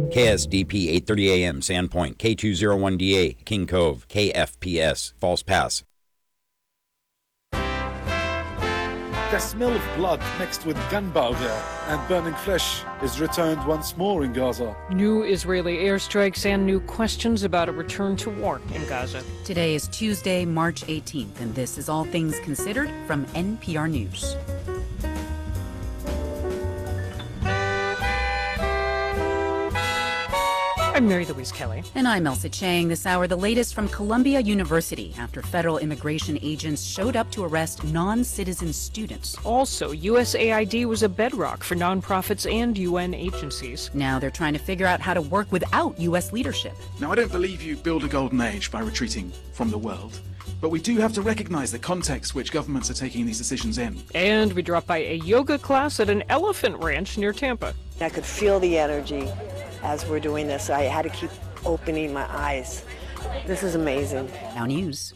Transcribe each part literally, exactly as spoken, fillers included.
K S D P eight thirty A M, Sandpoint, K two oh one D A, King Cove, K F P S, False Pass. The smell of blood mixed with gunpowder and burning flesh is returned once more in Gaza. New Israeli airstrikes and new questions about a return to war in Gaza. Today is Tuesday, March eighteenth, and this is All Things Considered from N P R News. I'm Mary Louise Kelly. And I'm Elsa Chang. This hour, the latest from Columbia University after federal immigration agents showed up to arrest non-citizen students. Also, U S A I D was a bedrock for nonprofits and U N agencies. Now they're trying to figure out how to work without U S leadership. Now, I don't believe you build a golden age by retreating from the world. But we do have to recognize the context which governments are taking these decisions in. And we dropped by a yoga class at an elephant ranch near Tampa. I could feel the energy as we're doing this. I had to keep opening my eyes. This is amazing. Now news.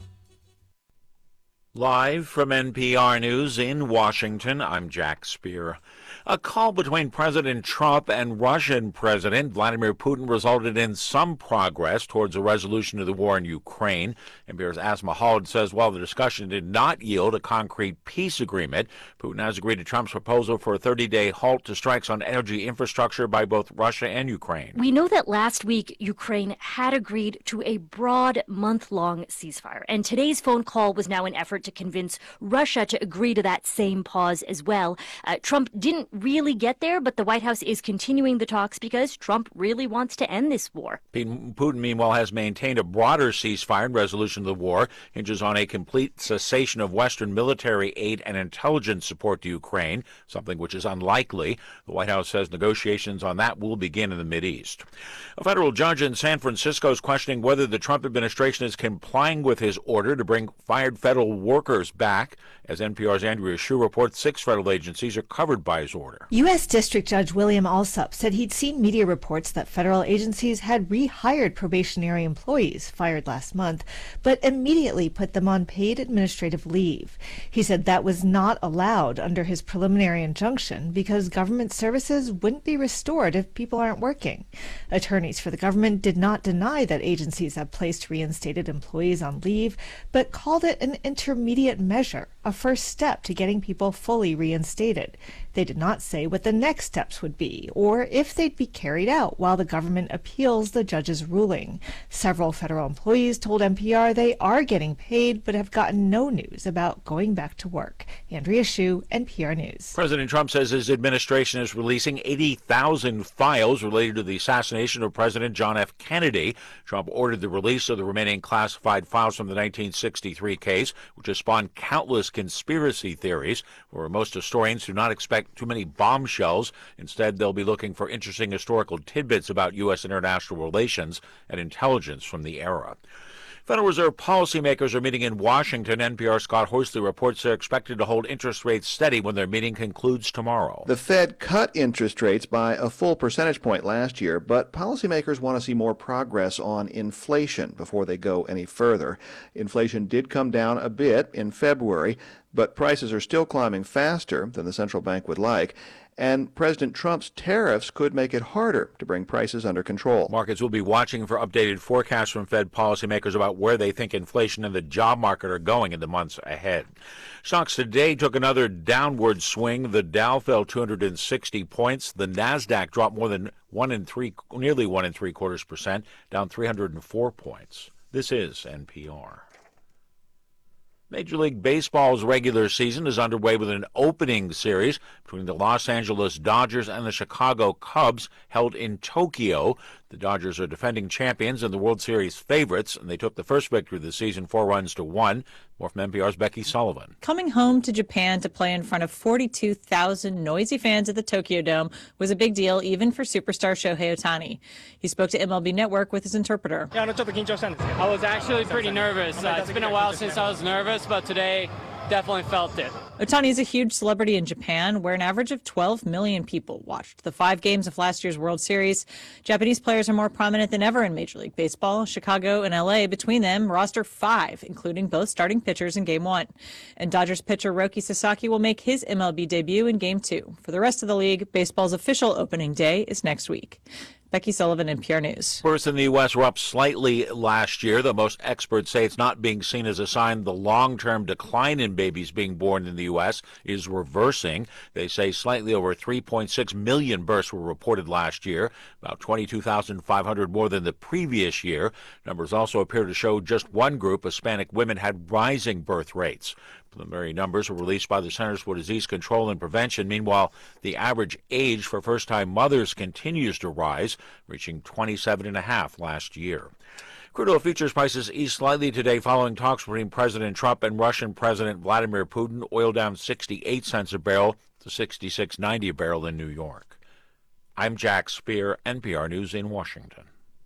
Live from N P R News in Washington, I'm Jack Speer. A call between President Trump and Russian President Vladimir Putin resulted in some progress towards a resolution of the war in Ukraine. N P R's Asma Khalid says while the discussion did not yield a concrete peace agreement, Putin has agreed to Trump's proposal for a thirty-day halt to strikes on energy infrastructure by both Russia and Ukraine. We know that last week Ukraine had agreed to a broad month-long ceasefire, and today's phone call was now an effort to convince Russia to agree to that same pause as well. Uh, Trump didn't really get there, but the White House is continuing the talks because Trump really wants to end this war. Putin, meanwhile, has maintained a broader ceasefire and resolution of the war hinges on a complete cessation of Western military aid and intelligence support to Ukraine, something which is unlikely. The White House says negotiations on that will begin in the Mideast. A federal judge in San Francisco is questioning whether the Trump administration is complying with his order to bring fired federal workers back. As N P R's Andrea Hsu reports, six federal agencies are covered by his order. U S. District Judge William Alsup said he'd seen media reports that federal agencies had rehired probationary employees fired last month, but immediately put them on paid administrative leave. He said that was not allowed under his preliminary injunction because government services wouldn't be restored if people aren't working. Attorneys for the government did not deny that agencies have placed reinstated employees on leave, but called it an intermediate measure, a first step to getting people fully reinstated. They did not say what the next steps would be or if they'd be carried out while the government appeals the judge's ruling. Several federal employees told N P R they are getting paid but have gotten no news about going back to work. Andrea Hsu, N P R News. President Trump says his administration is releasing eighty thousand files related to the assassination of President John F. Kennedy. Trump ordered the release of the remaining classified files from the nineteen sixty-three case, which has spawned countless conspiracy theories, where most historians do not expect too many bombshells. Instead, they'll be looking for interesting historical tidbits about U S international relations and intelligence from the era. Federal Reserve policymakers are meeting in Washington. N P R's Scott Horsley reports they're expected to hold interest rates steady when their meeting concludes tomorrow. The Fed cut interest rates by a full percentage point last year, but policymakers want to see more progress on inflation before they go any further. Inflation did come down a bit in February, but prices are still climbing faster than the central bank would like. And President Trump's tariffs could make it harder to bring prices under control. Markets will be watching for updated forecasts from Fed policymakers about where they think inflation and the job market are going in the months ahead. Stocks today took another downward swing. The Dow fell two hundred sixty points. The Nasdaq dropped more than one and three, nearly one and three quarters percent, down three hundred four points. This is N P R. Major League Baseball's regular season is underway with an opening series between the Los Angeles Dodgers and the Chicago Cubs held in Tokyo. The Dodgers are defending champions and the World Series favorites, and they took the first victory of the season, four runs to one. More from N P R's Becky Sullivan. Coming home to Japan to play in front of forty-two thousand noisy fans at the Tokyo Dome was a big deal, even for superstar Shohei Ohtani. He spoke to M L B Network with his interpreter. I was actually pretty nervous. Uh, it's been a while since I was nervous, but today definitely felt it. Ohtani is a huge celebrity in Japan, where an average of twelve million people watched the five games of last year's World Series. Japanese players are more prominent than ever in Major League Baseball. Chicago and L A, between them, roster five, including both starting pitchers in Game one. And Dodgers pitcher Roki Sasaki will make his M L B debut in Game two. For the rest of the league, baseball's official opening day is next week. Becky Sullivan, N P R News. Births in the U S were up slightly last year, though most experts say it's not being seen as a sign the long-term decline in babies being born in the U S is reversing. They say slightly over three point six million births were reported last year, about twenty-two thousand five hundred more than the previous year. Numbers also appear to show just one group, Hispanic women, had rising birth rates. Preliminary numbers were released by the Centers for Disease Control and Prevention. Meanwhile, the average age for first-time mothers continues to rise, reaching twenty-seven and a half last year. Crude oil futures prices eased slightly today following talks between President Trump and Russian President Vladimir Putin. Oil down sixty-eight cents a barrel to sixty-six ninety a barrel in New York. I'm Jack Speer, N P R News in Washington.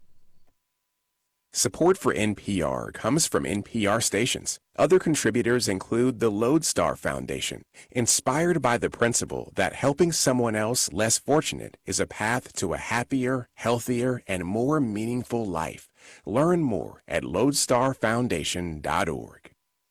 Support for N P R comes from N P R stations. Other contributors include the Lodestar Foundation, inspired by the principle that helping someone else less fortunate is a path to a happier, healthier, and more meaningful life. Learn more at lodestar foundation dot org.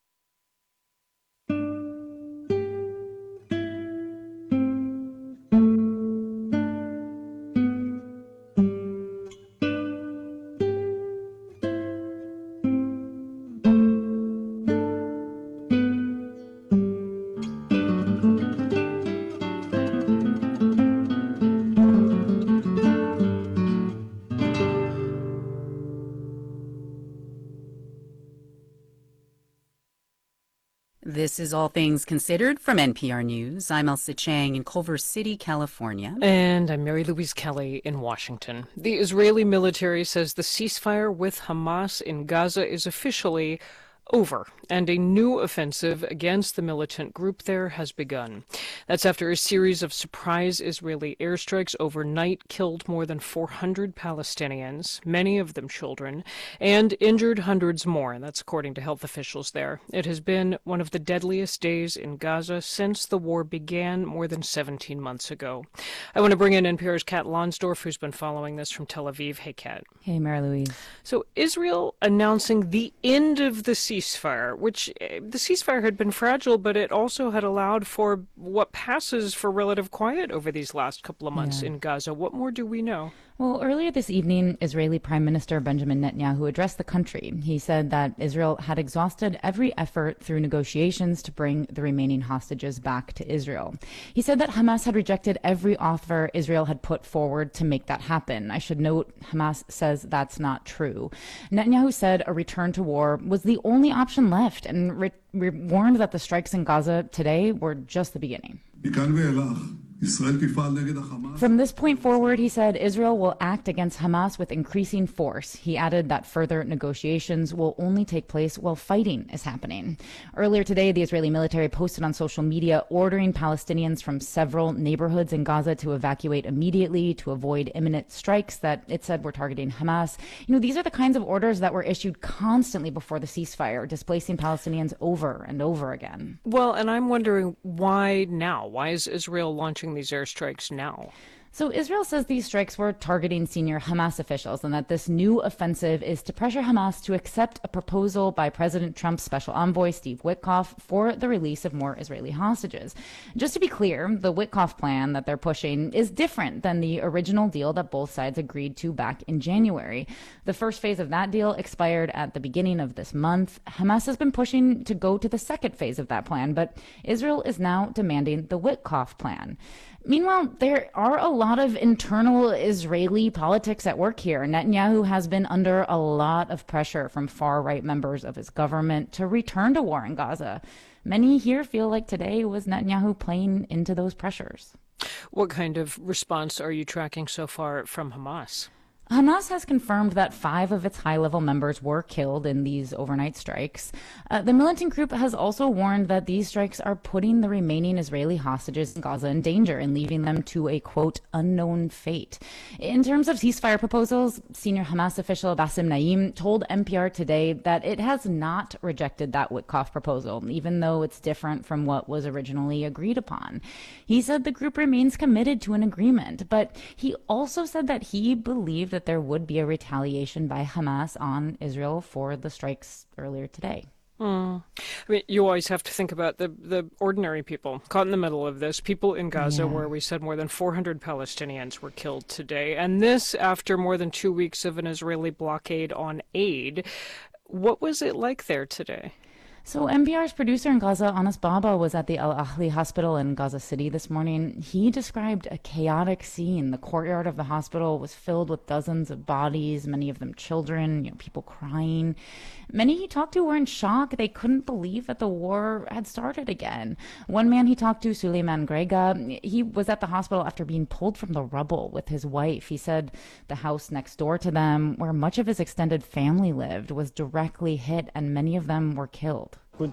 This is All Things Considered from N P R News. I'm Elsa Chang in Culver City, California. And I'm Mary Louise Kelly in Washington. The Israeli military says the ceasefire with Hamas in Gaza is officially over, and a new offensive against the militant group there has begun. That's after a series of surprise Israeli airstrikes overnight killed more than four hundred Palestinians, many of them children, and injured hundreds more. That's according to health officials there. It has been one of the deadliest days in Gaza since the war began more than seventeen months ago. I want to bring in N P R's Kat Lonsdorf, who's been following this from Tel Aviv. Hey, Kat. Hey, Mary Louise. So Israel announcing the end of the ceasefire, which uh, the ceasefire had been fragile, but it also had allowed for what passes for relative quiet over these last couple of months Yeah. in Gaza. What more do we know? Well, earlier this evening, Israeli Prime Minister Benjamin Netanyahu addressed the country. He said that Israel had exhausted every effort through negotiations to bring the remaining hostages back to Israel. He said that Hamas had rejected every offer Israel had put forward to make that happen. I should note, Hamas says that's not true. Netanyahu said a return to war was the only option left and re- re- warned that the strikes in Gaza today were just the beginning. From this point forward, he said, Israel will act against Hamas with increasing force. He added that further negotiations will only take place while fighting is happening. Earlier today, the Israeli military posted on social media ordering Palestinians from several neighborhoods in Gaza to evacuate immediately to avoid imminent strikes that it said were targeting Hamas. You know, these are the kinds of orders that were issued constantly before the ceasefire, displacing Palestinians over and over again. Well, and I'm wondering why now? Why is Israel launching these airstrikes now? So Israel says these strikes were targeting senior Hamas officials and that this new offensive is to pressure Hamas to accept a proposal by President Trump's special envoy, Steve Witkoff, for the release of more Israeli hostages. Just to be clear, the Witkoff plan that they're pushing is different than the original deal that both sides agreed to back in January. The first phase of that deal expired at the beginning of this month. Hamas has been pushing to go to the second phase of that plan, but Israel is now demanding the Witkoff plan. Meanwhile, there are a lot of internal Israeli politics at work here. Netanyahu has been under a lot of pressure from far-right members of his government to return to war in Gaza. Many here feel like today was Netanyahu playing into those pressures. What kind of response are you tracking so far from Hamas? Hamas has confirmed that five of its high-level members were killed in these overnight strikes. Uh, the militant group has also warned that these strikes are putting the remaining Israeli hostages in Gaza in danger and leaving them to a, quote, unknown fate. In terms of ceasefire proposals, senior Hamas official Bassem Naim told N P R today that it has not rejected that Witkoff proposal, even though it's different from what was originally agreed upon. He said the group remains committed to an agreement, but he also said that he believed that there would be a retaliation by Hamas on Israel for the strikes earlier today. Mm. I mean, you always have to think about the, the ordinary people caught in the middle of this. People in Gaza, Yeah. where we said more than four hundred Palestinians were killed today. And this after more than two weeks of an Israeli blockade on aid. What was it like there today? So N P R's producer in Gaza, Anas Baba, was at the Al Ahli Hospital in Gaza City this morning. He described a chaotic scene. The courtyard of the hospital was filled with dozens of bodies, many of them children, you know, people crying. Many he talked to were in shock. They couldn't believe that the war had started again. One man he talked to, Suleiman Grega, he was at the hospital after being pulled from the rubble with his wife. He said the house next door to them, where much of his extended family lived, was directly hit and many of them were killed.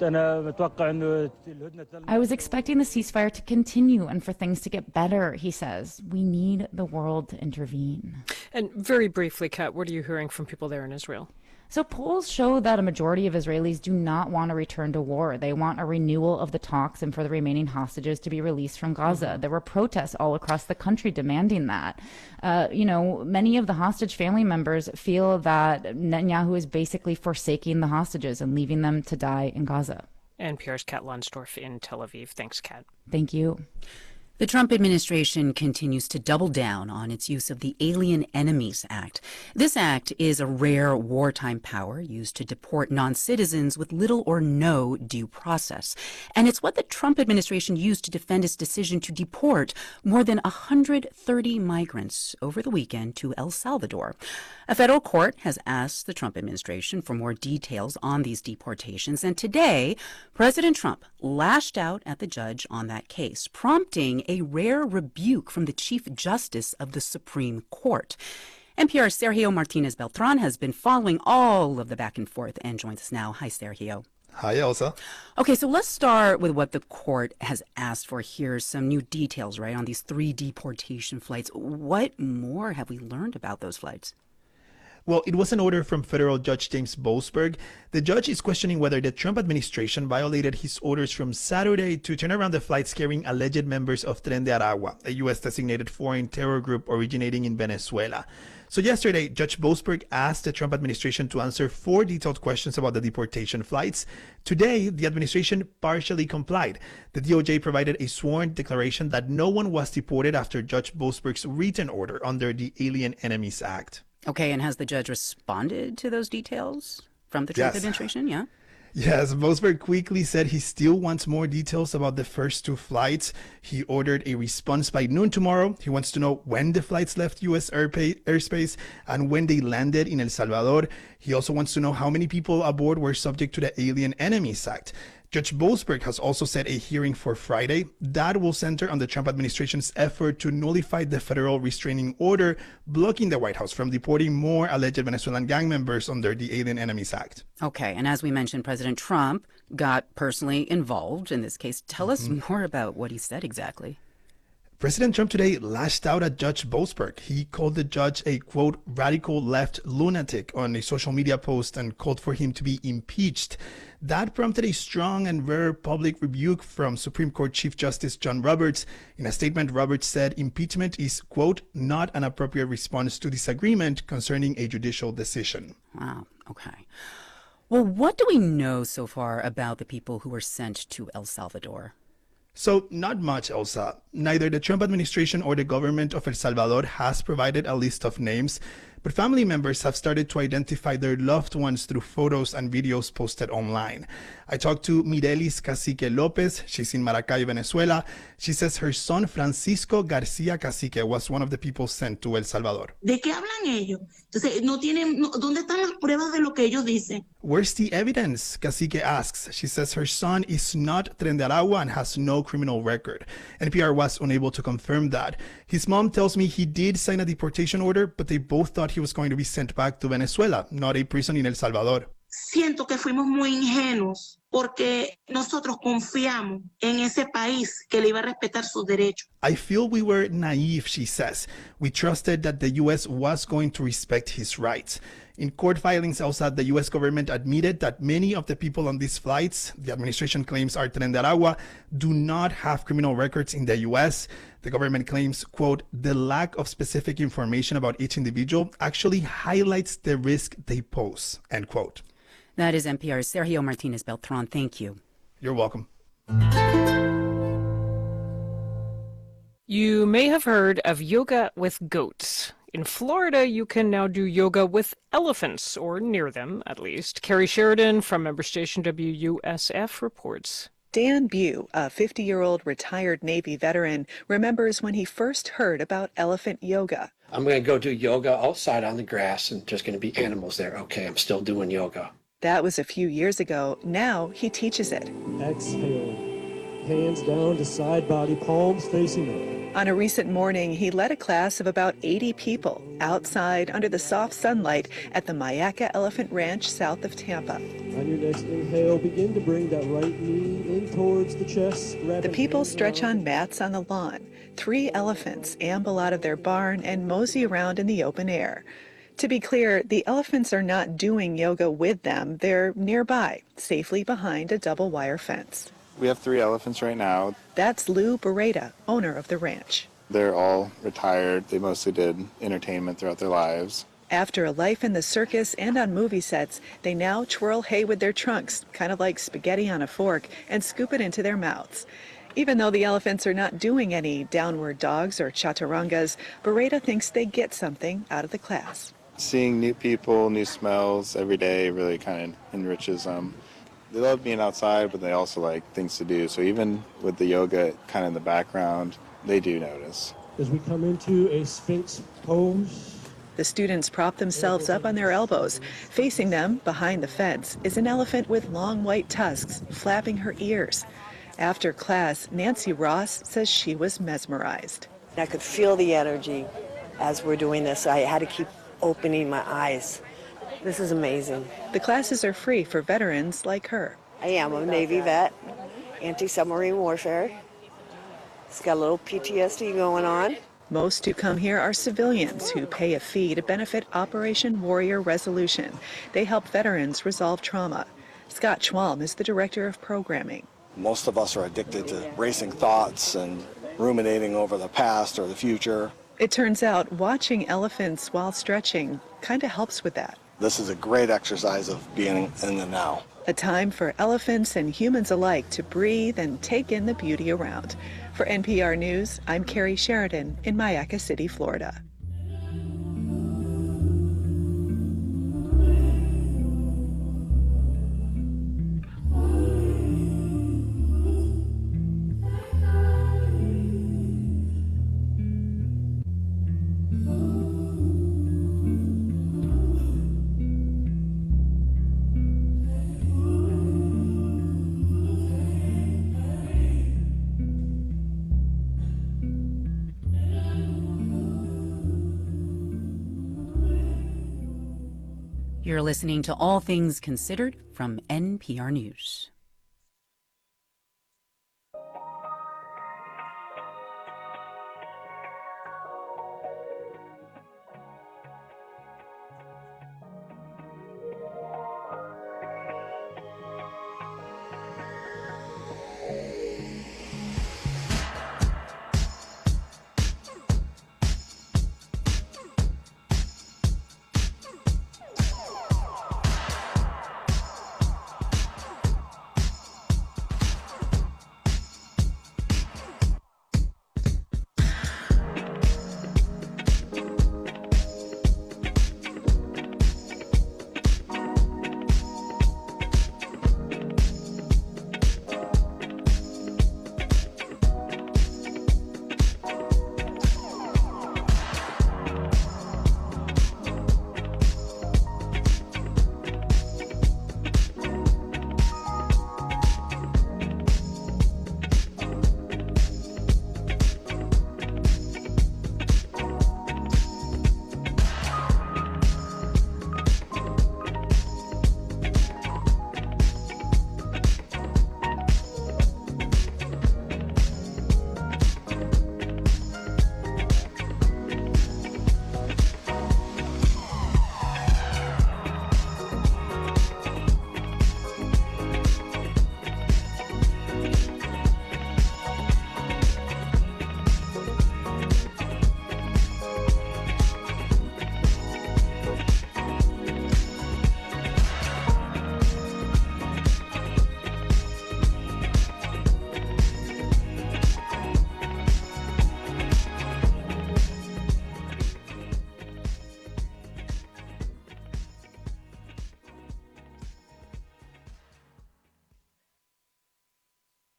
I was expecting the ceasefire to continue and for things to get better, he says. We need the world to intervene. And very briefly, Kat, what are you hearing from people there in Israel? So polls show that a majority of Israelis do not want a return to war. They want a renewal of the talks and for the remaining hostages to be released from Gaza. Mm-hmm. There were protests all across the country demanding that. Uh, you know, many of the hostage family members feel that Netanyahu is basically forsaking the hostages and leaving them to die in Gaza. N P R's Kat Lonsdorf in Tel Aviv. Thanks, Kat. Thank you. The Trump administration continues to double down on its use of the Alien Enemies Act. This act is a rare wartime power used to deport non-citizens with little or no due process. And it's what the Trump administration used to defend its decision to deport more than one hundred thirty migrants over the weekend to El Salvador. A federal court has asked the Trump administration for more details on these deportations. And today, President Trump lashed out at the judge on that case, prompting a rare rebuke from the Chief Justice of the Supreme Court. N P R's Sergio Martinez Beltran has been following all of the back and forth and joins us now. Hi, Sergio. Hi, Elsa. Okay, so let's start with what the court has asked for. Here's some new details, right, on these three deportation flights. What more have we learned about those flights? Well, it was an order from federal Judge James Boasberg. The judge is questioning whether the Trump administration violated his orders from Saturday to turn around the flights carrying alleged members of Tren de Aragua, a U S-designated foreign terror group originating in Venezuela. So yesterday, Judge Boasberg asked the Trump administration to answer four detailed questions about the deportation flights. Today, the administration partially complied. The D O J provided a sworn declaration that no one was deported after Judge Boasberg's written order under the Alien Enemies Act. Okay, and has the judge responded to those details from the Trump Yes. administration? Yeah. Yes, Boasberg quickly said he still wants more details about the first two flights. He ordered a response by noon tomorrow. He wants to know when the flights left U S airpa- airspace and when they landed in El Salvador. He also wants to know how many people aboard were subject to the Alien Enemies Act. Judge Boasberg has also set a hearing for Friday. That will center on the Trump administration's effort to nullify the federal restraining order blocking the White House from deporting more alleged Venezuelan gang members under the Alien Enemies Act. Okay, and as we mentioned, President Trump got personally involved in this case. Tell Mm-hmm. us more about what he said exactly. President Trump today lashed out at Judge Boasberg. He called the judge a, quote, radical left lunatic on a social media post and called for him to be impeached. That prompted a strong and rare public rebuke from Supreme Court Chief Justice John Roberts. In a statement, Roberts said impeachment is, quote, not an appropriate response to disagreement concerning a judicial decision. Wow, okay. Well, what do we know so far about the people who were sent to El Salvador? So, not much, Elsa. Neither the Trump administration or the government of El Salvador has provided a list of names, but family members have started to identify their loved ones through photos and videos posted online. I talked to Mirelis Cacique Lopez. She's in Maracay, Venezuela. She says her son Francisco Garcia Cacique was one of the people sent to El Salvador. ¿De qué hablan ellos? Entonces, no tienen, no, ¿dónde están las pruebas de lo que ellos dicen? Where's the evidence? Cacique asks. She says her son is not Tren de Aragua and has no criminal record. N P R was unable to confirm that. His mom tells me he did sign a deportation order, but they both thought he was going to be sent back to Venezuela, not a prison in El Salvador. Siento que fuimos muy ingenuos porque nosotros confiamos en ese país que le iba a respetar sus derechos. I feel we were naive, she says. We trusted that the U S was going to respect his rights. In court filings, Elsa, the U S government admitted that many of the people on these flights, the administration claims are Tren de Aragua, do not have criminal records in the U S. The government claims, quote, the lack of specific information about each individual actually highlights the risk they pose, end quote. That is N P R's Sergio Martinez Beltran. Thank you. You're welcome. You may have heard of yoga with goats. In Florida, you can now do yoga with elephants, or near them, at least. Carrie Sheridan from member station W U S F reports. Dan Bew, a fifty-year-old retired Navy veteran, remembers when he first heard about elephant yoga. I'm going to go do yoga outside on the grass, and there's going to be animals there. Okay, I'm still doing yoga. That was a few years ago. Now he teaches it. Exhale. Hands down to side body, palms facing up. On a recent morning, he led a class of about eighty people outside under the soft sunlight at the Mayaca Elephant Ranch south of Tampa. On your next inhale, begin to bring that right knee in towards the chest. The people stretch on mats on the lawn. Three elephants amble out of their barn and mosey around in the open air. To be clear, the elephants are not doing yoga with them. They're nearby, safely behind a double wire fence. We have three elephants right now. That's Lou Beretta, owner of the ranch. They're all retired. They mostly did entertainment throughout their lives. After a life in the circus and on movie sets, they now twirl hay with their trunks, kind of like spaghetti on a fork, and scoop it into their mouths. Even though the elephants are not doing any downward dogs or chaturangas, Beretta thinks they get something out of the class. Seeing new people, new smells every day really kind of enriches them. They love being outside, but they also like things to do. So even with the yoga kind of in the background, they do notice. As we come into a Sphinx pose. The students prop themselves up on their elbows. Facing them, behind the fence, is an elephant with long white tusks, flapping her ears. After class, Nancy Ross says she was mesmerized. I could feel the energy as we're doing this. I had to keep opening my eyes. This is amazing. The classes are free for veterans like her. I am a Navy vet, anti-submarine warfare. It's got a little P T S D going on. Most who come here are civilians who pay a fee to benefit Operation Warrior Resolution. They help veterans resolve trauma. Scott Schwalm is the director of programming. Most of us are addicted to racing thoughts and ruminating over the past or the future. It turns out watching elephants while stretching kind of helps with that. This is a great exercise of being in the now. A time for elephants and humans alike to breathe and take in the beauty around. For N P R News, I'm Carrie Sheridan in Mayaca City, Florida. You're listening to All Things Considered from N P R News.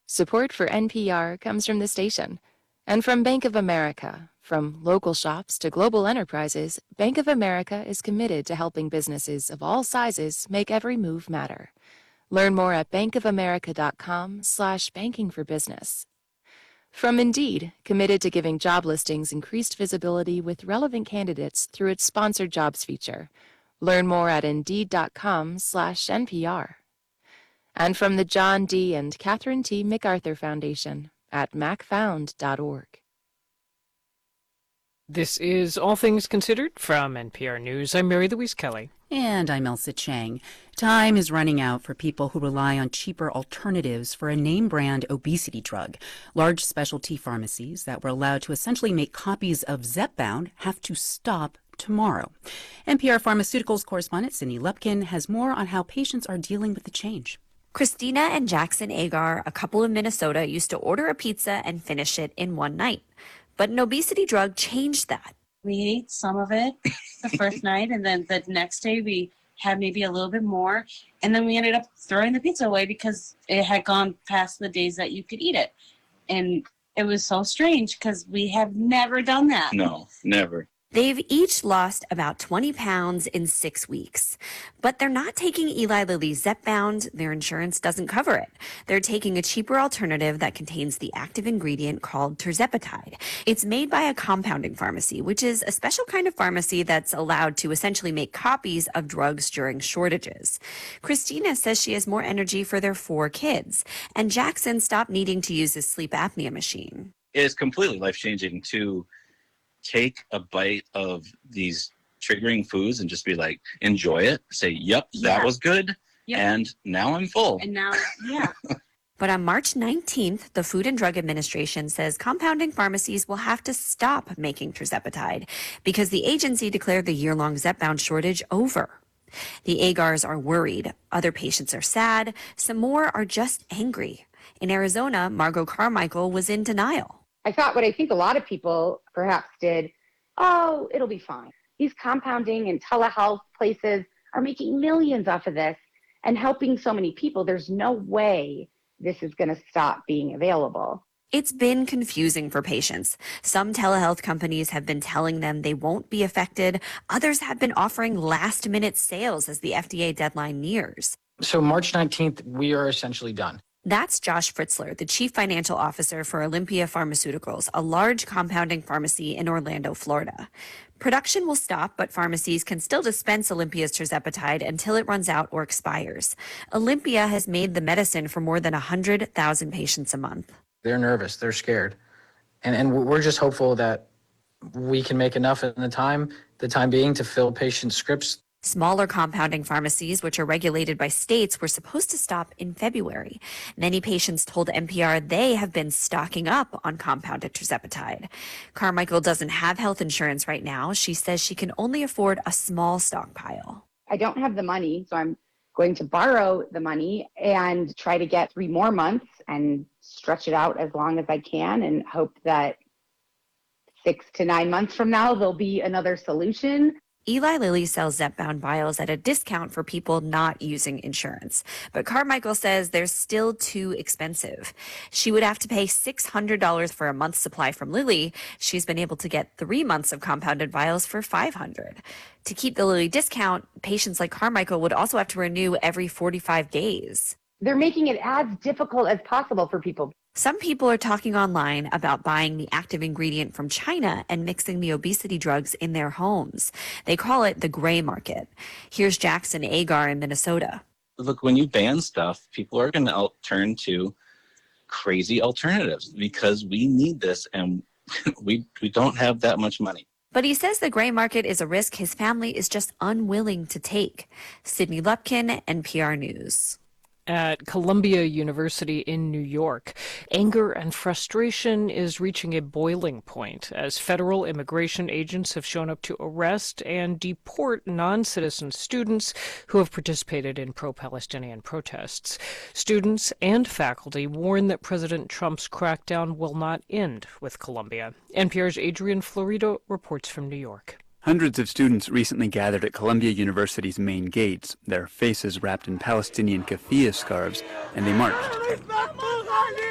Support for N P R comes from the station and from Bank of America. From local shops to global enterprises, Bank of America is committed to helping businesses of all sizes make every move matter. Learn more at bankofamerica.com slash banking for business. From Indeed, committed to giving job listings increased visibility with relevant candidates through its sponsored jobs feature. Learn more at indeed.com slash NPR. And from the John D. and Catherine T. MacArthur Foundation at mac found dot org. This is All Things Considered from N P R News. I'm Mary Louise Kelly. And I'm Elsa Chang. Time is running out for people who rely on cheaper alternatives for a name brand obesity drug. Large specialty pharmacies that were allowed to essentially make copies of Zepbound have to stop tomorrow. N P R Pharmaceuticals correspondent Cindy Lupkin has more on how patients are dealing with the change. Christina and Jackson Agar, a couple in Minnesota, used to order a pizza and finish it in one night. But an obesity drug changed that. We ate some of it the first night, and then the next day we had maybe a little bit more. And then we ended up throwing the pizza away because it had gone past the days that you could eat it. And it was so strange because we have never done that. No, never. They've each lost about twenty pounds in six weeks. But they're not taking Eli Lilly's Zepbound. Their insurance doesn't cover it. They're taking a cheaper alternative that contains the active ingredient called tirzepatide. It's made by a compounding pharmacy, which is a special kind of pharmacy that's allowed to essentially make copies of drugs during shortages. Christina says she has more energy for their four kids. And Jackson stopped needing to use his sleep apnea machine. It is completely life-changing to take a bite of these triggering foods and just be like, enjoy it, say, yep, that Yeah. was good, Yep. and now I'm full. And now, yeah. But on March nineteenth, the Food and Drug Administration says compounding pharmacies will have to stop making tirzepatide because the agency declared the year-long Zepbound shortage over. The Agars are worried. Other patients are sad. Some more are just angry. In Arizona, Margot Carmichael was in denial. I thought what I think a lot of people perhaps did, oh, it'll be fine. These compounding and telehealth places are making millions off of this and helping so many people. There's no way this is going to stop being available. It's been confusing for patients. Some telehealth companies have been telling them they won't be affected. Others have been offering last-minute sales as the F D A deadline nears. So March nineteenth, we are essentially done. That's Josh Fritzler, the chief financial officer for Olympia Pharmaceuticals, a large compounding pharmacy in Orlando, Florida. Production will stop, but pharmacies can still dispense Olympia's tirzepatide until it runs out or expires. Olympia has made the medicine for more than one hundred thousand patients a month. They're nervous. They're scared. And and we're just hopeful that we can make enough in the time, the time being to fill patient scripts. Smaller compounding pharmacies, which are regulated by states, were supposed to stop in February. Many patients told N P R they have been stocking up on compounded tirzepatide. Carmichael doesn't have health insurance right now. She says she can only afford a small stockpile. I don't have the money, so I'm going to borrow the money and try to get three more months and stretch it out as long as I can and hope that six to nine months from now there'll be another solution. Eli Lilly sells Zepbound vials at a discount for people not using insurance. But Carmichael says they're still too expensive. She would have to pay six hundred dollars for a month's supply from Lilly. She's been able to get three months of compounded vials for five hundred dollars. To keep the Lilly discount, patients like Carmichael would also have to renew every forty-five days. They're making it as difficult as possible for people. Some people are talking online about buying the active ingredient from China and mixing the obesity drugs in their homes. They call it the gray market. Here's Jackson Agar in Minnesota. Look, when you ban stuff, people are going to turn to crazy alternatives because we need this and we we don't have that much money. But he says the gray market is a risk his family is just unwilling to take. Sydney Lupkin, N P R News. At Columbia University in New York, anger and frustration is reaching a boiling point as federal immigration agents have shown up to arrest and deport non-citizen students who have participated in pro-Palestinian protests. Students and faculty warn that President Trump's crackdown will not end with Columbia. N P R's Adrian Florido reports from New York. Hundreds of students recently gathered at Columbia University's main gates, their faces wrapped in Palestinian keffiyeh scarves, and they marched.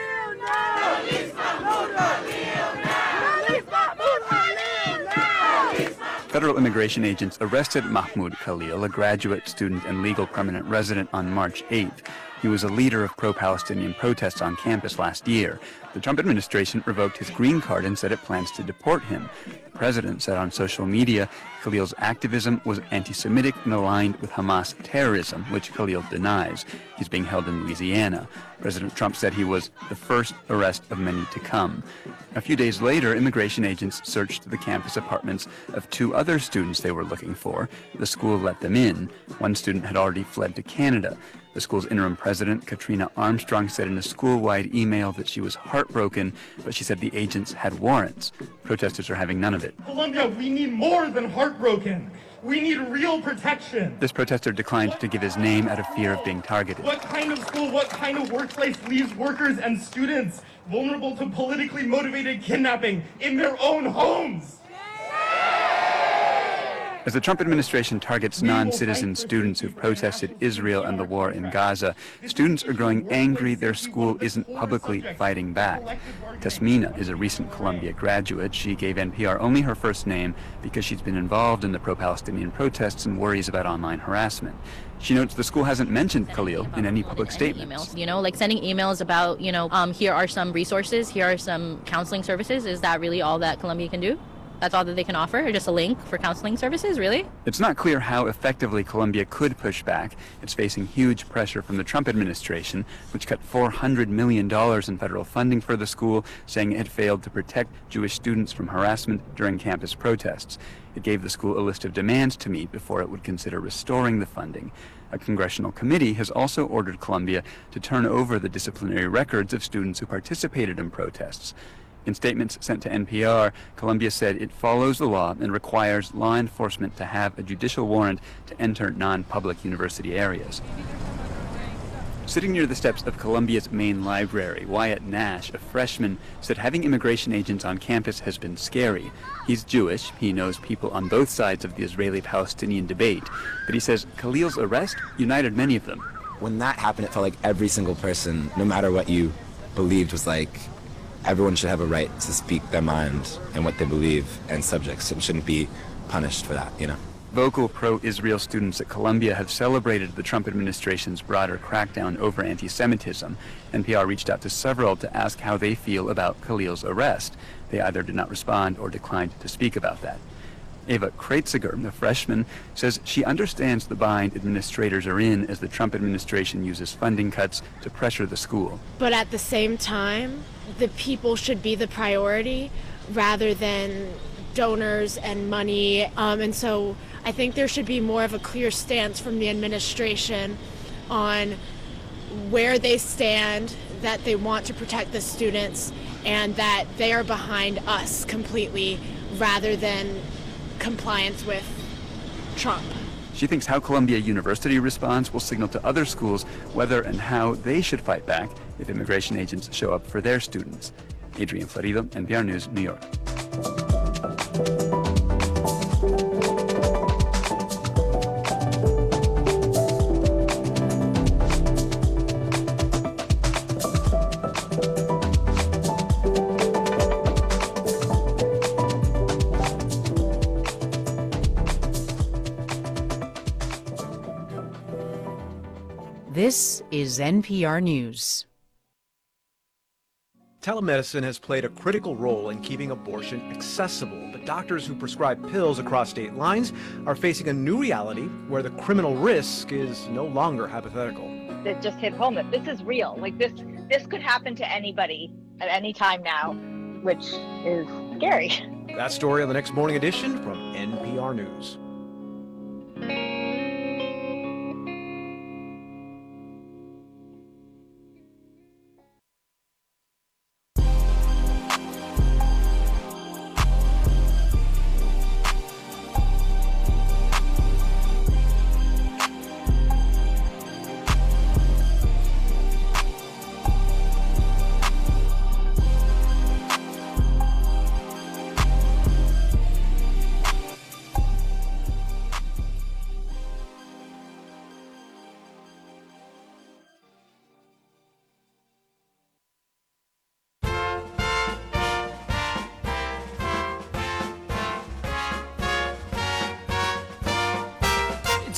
Federal immigration agents arrested Mahmoud Khalil, a graduate student and legal permanent resident, on March eighth. He was a leader of pro-Palestinian protests on campus last year. The Trump administration revoked his green card and said it plans to deport him. The president said on social media Khalil's activism was anti-Semitic and aligned with Hamas terrorism, which Khalil denies. He's being held in Louisiana. President Trump said he was the first arrest of many to come. A few days later, immigration agents searched the campus apartments of two other students they were looking for. The school let them in. One student had already fled to Canada. The school's interim president, Katrina Armstrong, said in a school-wide email that she was heartbroken, but she said the agents had warrants. Protesters are having none of it. Columbia, we need more than heartbroken. We need real protection. This protester declined to give his name out of fear of being targeted. What kind of school, what kind of workplace leaves workers and students vulnerable to politically motivated kidnapping in their own homes? As the Trump administration targets non-citizen students who've protested Israel and the war in Gaza, students are growing angry their school isn't publicly fighting back. Tasmina is a recent Columbia graduate. She gave N P R only her first name because she's been involved in the pro-Palestinian protests and worries about online harassment. She notes the school hasn't mentioned Khalil in any public statements. Emails, you know, like sending emails about, you know, um, here are some resources, here are some counseling services. Is that really all that Columbia can do? That's all that they can offer, or just a link for counseling services, really? It's not clear how effectively Columbia could push back. It's facing huge pressure from the Trump administration, which cut four hundred million dollars in federal funding for the school, saying it had failed to protect Jewish students from harassment during campus protests. It gave the school a list of demands to meet before it would consider restoring the funding. A congressional committee has also ordered Columbia to turn over the disciplinary records of students who participated in protests. In statements sent to N P R, Columbia said it follows the law and requires law enforcement to have a judicial warrant to enter non-public university areas. Sitting near the steps of Columbia's main library, Wyatt Nash, a freshman, said having immigration agents on campus has been scary. He's Jewish. He knows people on both sides of the Israeli-Palestinian debate. But he says Khalil's arrest united many of them. When that happened, it felt like every single person, no matter what you believed, was like, everyone should have a right to speak their mind and what they believe, and subjects shouldn't be punished for that, you know? Vocal pro-Israel students at Columbia have celebrated the Trump administration's broader crackdown over anti-Semitism. N P R reached out to several to ask how they feel about Khalil's arrest. They either did not respond or declined to speak about that. Ava Kreitziger, a freshman, says she understands the bind administrators are in as the Trump administration uses funding cuts to pressure the school. But at the same time, the people should be the priority rather than donors and money. Um, and so I think there should be more of a clear stance from the administration on where they stand, that they want to protect the students, and that they are behind us completely rather than compliance with Trump. She thinks how Columbia University responds will signal to other schools whether and how they should fight back if immigration agents show up for their students. Adrian Florido, N P R News, New York. This is N P R News. Telemedicine has played a critical role in keeping abortion accessible, but doctors who prescribe pills across state lines are facing a new reality where the criminal risk is no longer hypothetical. That just hit home that this is real. Like this, this could happen to anybody at any time now, which is scary. That story on the next morning edition from N P R News.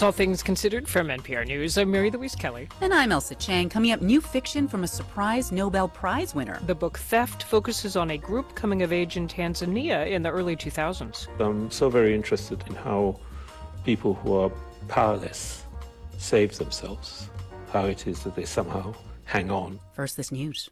That's All Things Considered from N P R News. I'm Mary Louise Kelly. And I'm Elsa Chang. Coming up, new fiction from a surprise Nobel Prize winner. The book Theft focuses on a group coming of age in Tanzania in the early two thousands. I'm so very interested in how people who are powerless save themselves, how it is that they somehow hang on. First, this news.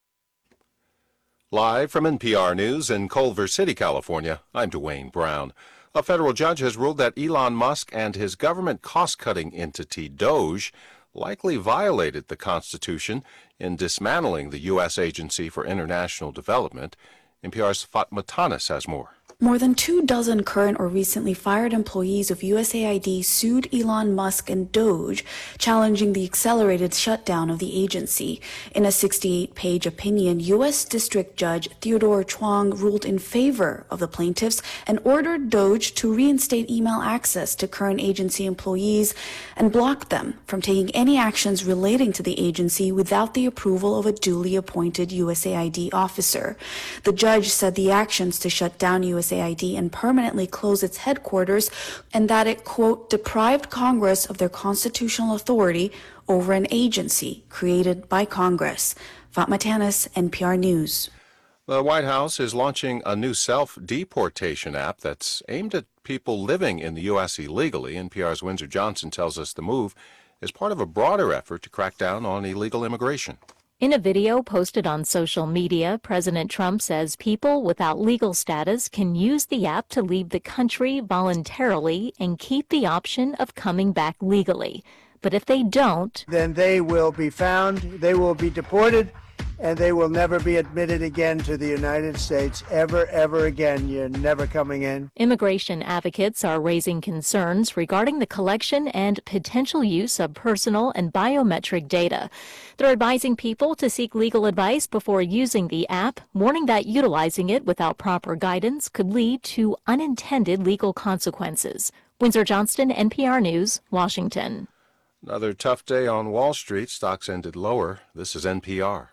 Live from N P R News in Culver City, California, I'm Dwayne Brown. A federal judge has ruled that Elon Musk and his government cost-cutting entity Doge likely violated the Constitution in dismantling the U S Agency for International Development. N P R's Fatma Tanis has more. More than two dozen current or recently fired employees of U S A I D sued Elon Musk and Doge, challenging the accelerated shutdown of the agency. In a sixty-eight page opinion, U S District Judge Theodore Chuang ruled in favor of the plaintiffs and ordered Doge to reinstate email access to current agency employees and block them from taking any actions relating to the agency without the approval of a duly appointed U S A I D officer. The judge said the actions to shut down U S A I D and permanently close its headquarters, and that it, quote, deprived Congress of their constitutional authority over an agency created by Congress. Fatma Tanis, N P R News. The White House is launching a new self-deportation app that's aimed at people living in the U S illegally. N P R's Windsor Johnson tells us the move is part of a broader effort to crack down on illegal immigration. In a video posted on social media, President Trump says people without legal status can use the app to leave the country voluntarily and keep the option of coming back legally. But if they don't, then they will be found, they will be deported, and they will never be admitted again to the United States, ever, ever again. You're never coming in. Immigration advocates are raising concerns regarding the collection and potential use of personal and biometric data. They're advising people to seek legal advice before using the app, warning that utilizing it without proper guidance could lead to unintended legal consequences. Windsor Johnston, N P R News, Washington. Another tough day on Wall Street. Stocks ended lower. This is N P R.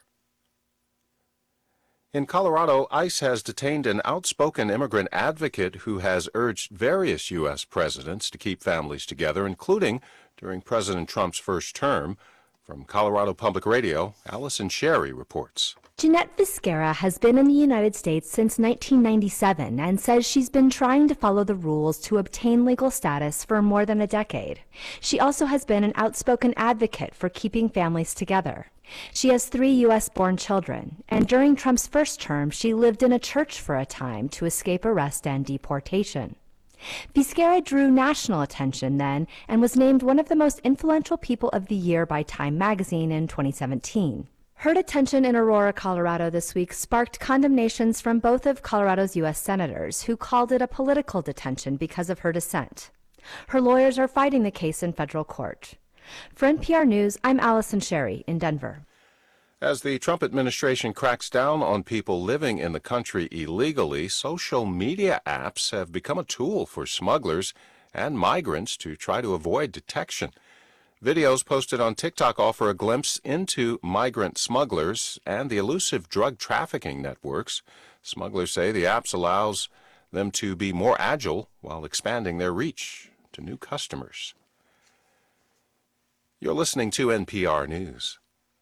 In Colorado, ICE has detained an outspoken immigrant advocate who has urged various U S presidents to keep families together, including during President Trump's first term. From Colorado Public Radio, Allison Sherry reports. Jeanette Viscara has been in the United States since nineteen ninety-seven and says she's been trying to follow the rules to obtain legal status for more than a decade. She also has been an outspoken advocate for keeping families together. She has three U S-born children, and during Trump's first term, she lived in a church for a time to escape arrest and deportation. Viscara drew national attention then and was named one of the most influential people of the year by Time magazine in twenty seventeen. Her detention in Aurora, Colorado this week sparked condemnations from both of Colorado's U S senators, who called it a political detention because of her dissent. Her lawyers are fighting the case in federal court. For N P R News, I'm Allison Sherry in Denver. As the Trump administration cracks down on people living in the country illegally, social media apps have become a tool for smugglers and migrants to try to avoid detection. Videos posted on TikTok offer a glimpse into migrant smugglers and the elusive drug trafficking networks. Smugglers say the apps allows them to be more agile while expanding their reach to new customers. You're listening to N P R News.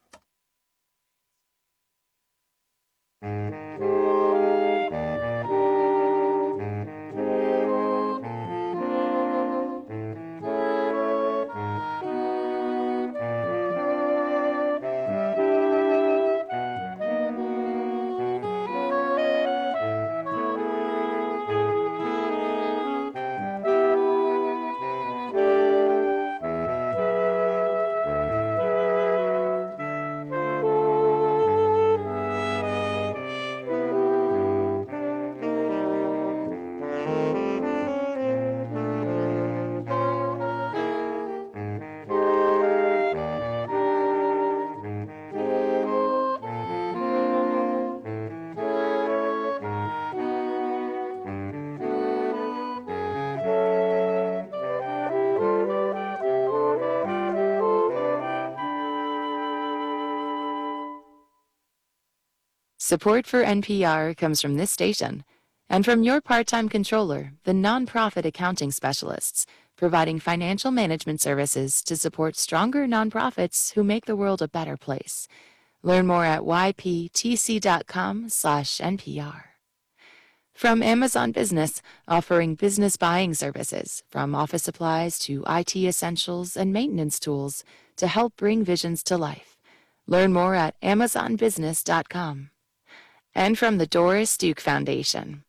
Support for N P R comes from this station and from your part-time controller, the nonprofit accounting specialists, providing financial management services to support stronger nonprofits who make the world a better place. Learn more at y p t c dot com slash N P R. From Amazon Business, offering business buying services, from office supplies to I T essentials and maintenance tools to help bring visions to life. Learn more at amazon business dot com. And from the Doris Duke Foundation.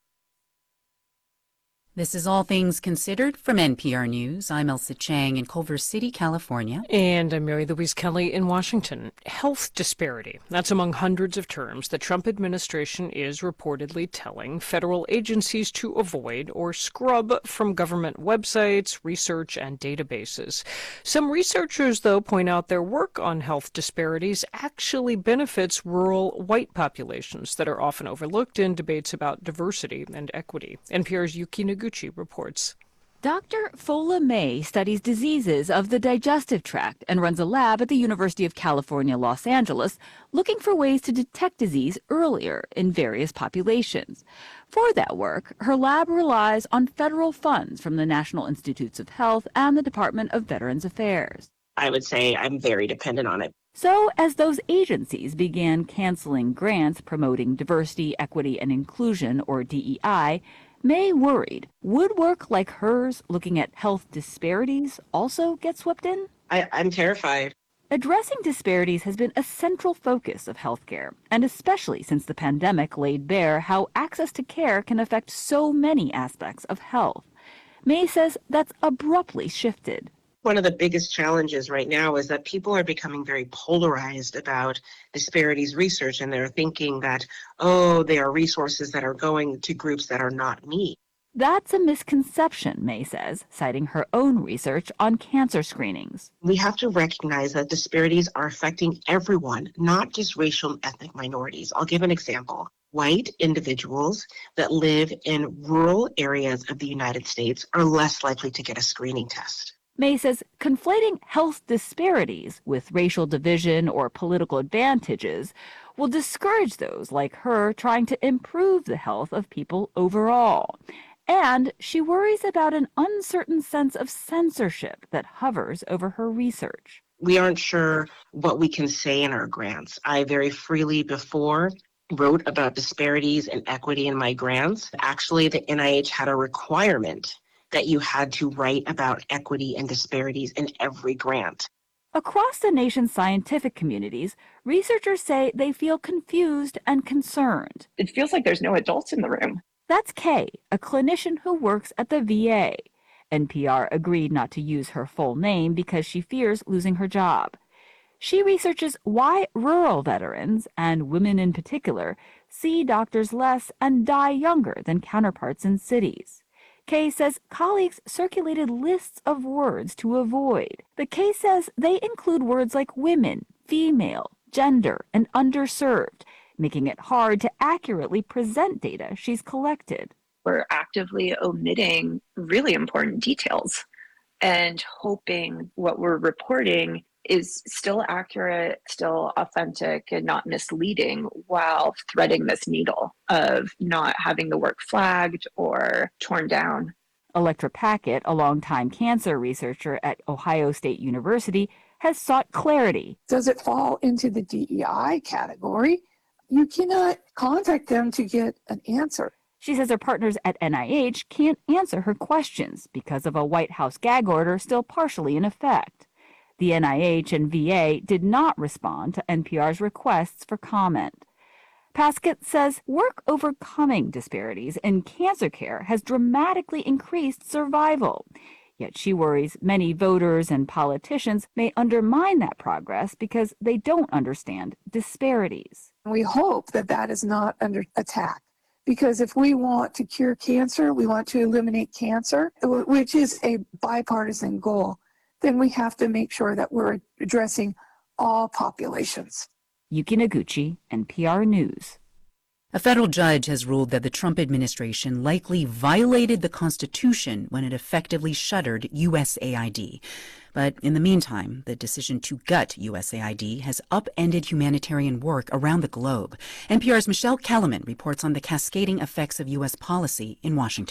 This is All Things Considered from N P R News. I'm Elsa Chang in Culver City, California. And I'm Mary Louise Kelly in Washington. Health disparity. That's among hundreds of terms the Trump administration is reportedly telling federal agencies to avoid or scrub from government websites, research, and databases. Some researchers, though, point out their work on health disparities actually benefits rural white populations that are often overlooked in debates about diversity and equity. N P R's Yuki Noguchi reports. Doctor Fola May studies diseases of the digestive tract and runs a lab at the University of California, Los Angeles, looking for ways to detect disease earlier in various populations. For that work, her lab relies on federal funds from the National Institutes of Health and the Department of Veterans Affairs. I would say I'm very dependent on it. So, as those agencies began canceling grants promoting diversity, equity, and inclusion, or D E I, May worried, would work like hers looking at health disparities also get swept in? I, I'm terrified. Addressing disparities has been a central focus of healthcare, and especially since the pandemic laid bare how access to care can affect so many aspects of health. May says that's abruptly shifted. One of the biggest challenges right now is that people are becoming very polarized about disparities research, and they're thinking that, oh, there are resources that are going to groups that are not me. That's a misconception, May says, citing her own research on cancer screenings. We have to recognize that disparities are affecting everyone, not just racial and ethnic minorities. I'll give an example. White individuals that live in rural areas of the United States are less likely to get a screening test. May says conflating health disparities with racial division or political advantages will discourage those like her trying to improve the health of people overall. And she worries about an uncertain sense of censorship that hovers over her research. We aren't sure what we can say in our grants. I very freely before wrote about disparities and equity in my grants. Actually, the N I H had a requirement that you had to write about equity and disparities in every grant. Across the nation's scientific communities, researchers say they feel confused and concerned. It feels like there's no adults in the room. That's Kay, a clinician who works at the V A. N P R agreed not to use her full name because she fears losing her job. She researches why rural veterans, and women in particular, see doctors less and die younger than counterparts in cities. Kay says colleagues circulated lists of words to avoid. But Kay says they include words like women, female, gender, and underserved, making it hard to accurately present data she's collected. We're actively omitting really important details and hoping what we're reporting is still accurate, still authentic, and not misleading while threading this needle of not having the work flagged or torn down. Electra Packett, a longtime cancer researcher at Ohio State University, has sought clarity. Does it fall into the D E I category? You cannot contact them to get an answer. She says her partners at N I H can't answer her questions because of a White House gag order still partially in effect. The N I H and V A did not respond to N P R's requests for comment. Paskett says work overcoming disparities in cancer care has dramatically increased survival. Yet she worries many voters and politicians may undermine that progress because they don't understand disparities. We hope that that is not under attack. Because if we want to cure cancer, we want to eliminate cancer, which is a bipartisan goal, then we have to make sure that we're addressing all populations. Yuki Noguchi, N P R News. A federal judge has ruled that the Trump administration likely violated the Constitution when it effectively shuttered U S A I D. But in the meantime, the decision to gut U S A I D has upended humanitarian work around the globe. N P R's Michelle Kellerman reports on the cascading effects of U S policy in Washington.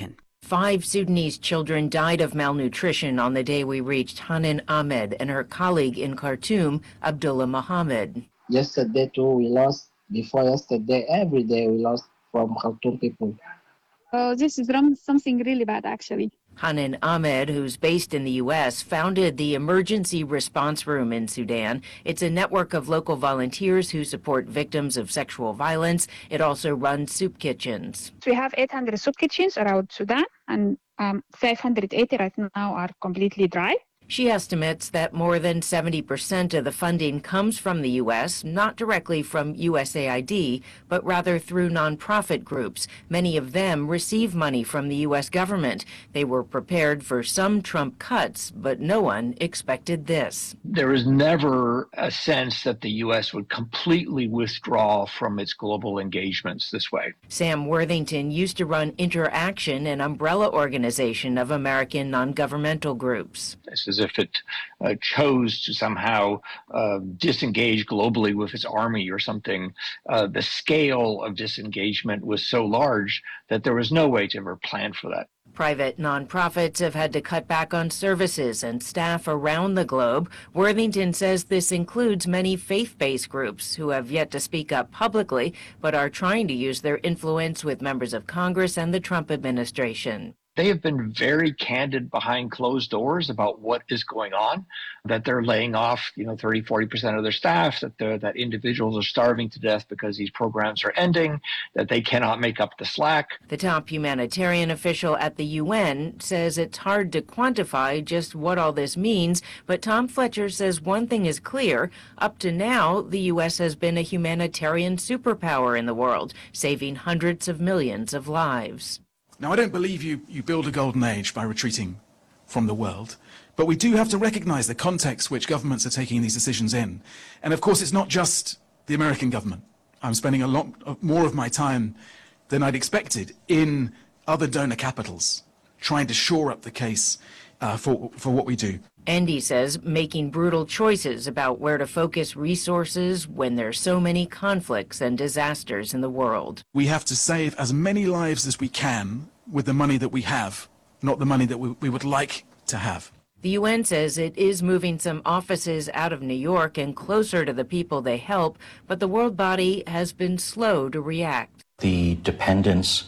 Five Sudanese children died of malnutrition on the day we reached Hanan Ahmed and her colleague in Khartoum, Abdullah Mohammed. Yesterday too, we lost. Before yesterday, every day we lost from Khartoum people. Oh, this is something really bad, actually. Hanan Ahmed, who's based in the U S, founded the Emergency Response Room in Sudan. It's a network of local volunteers who support victims of sexual violence. It also runs soup kitchens. We have eight hundred soup kitchens around Sudan, and um, five hundred eighty right now are completely dry. She estimates that more than seventy percent of the funding comes from the U S, not directly from U S A I D, but rather through nonprofit groups. Many of them receive money from the U S government. They were prepared for some Trump cuts, but no one expected this. There is never a sense that the U S would completely withdraw from its global engagements this way. Sam Worthington used to run Interaction, an umbrella organization of American non-governmental groups. This is if it uh, chose to somehow uh, disengage globally with its army or something. Uh, the scale of disengagement was so large that there was no way to ever plan for that. Private nonprofits have had to cut back on services and staff around the globe. Worthington says this includes many faith-based groups who have yet to speak up publicly, but are trying to use their influence with members of Congress and the Trump administration. They have been very candid behind closed doors about what is going on, that they're laying off, you know, thirty, forty percent of their staff, that that individuals are starving to death because these programs are ending, that they cannot make up the slack. The top humanitarian official at the U N says it's hard to quantify just what all this means, but Tom Fletcher says one thing is clear. Up to now, the U S has been a humanitarian superpower in the world, saving hundreds of millions of lives. Now, I don't believe you, you build a golden age by retreating from the world, but we do have to recognize the context which governments are taking these decisions in. And of course, it's not just the American government. I'm spending a lot more of my time than I'd expected in other donor capitals, trying to shore up the case uh, for, for what we do. Andy says making brutal choices about where to focus resources when there's so many conflicts and disasters in the world. We have to save as many lives as we can with the money that we have, not the money that we, we would like to have. The U N says it is moving some offices out of New York and closer to the people they help, but the world body has been slow to react. The dependence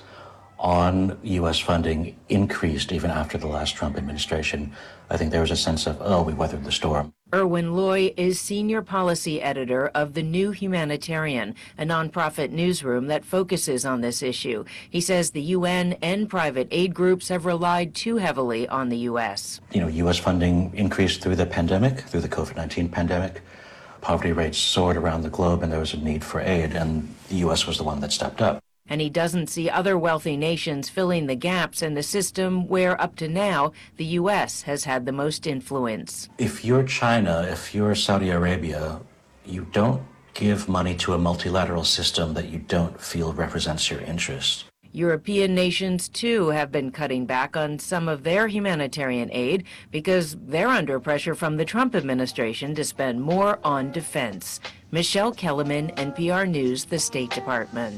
on U S funding increased even after the last Trump administration. I think there was a sense of, oh, we weathered the storm. Erwin Loy is senior policy editor of The New Humanitarian, a nonprofit newsroom that focuses on this issue. He says the U N and private aid groups have relied too heavily on the U S. You know, U S funding increased through the pandemic, through the COVID nineteen pandemic. Poverty rates soared around the globe and there was a need for aid, and the U S was the one that stepped up. And he doesn't see other wealthy nations filling the gaps in the system where, up to now, the U S has had the most influence. If you're China, if you're Saudi Arabia, you don't give money to a multilateral system that you don't feel represents your interests. European nations, too, have been cutting back on some of their humanitarian aid because they're under pressure from the Trump administration to spend more on defense. Michelle Kellerman, N P R News, the State Department.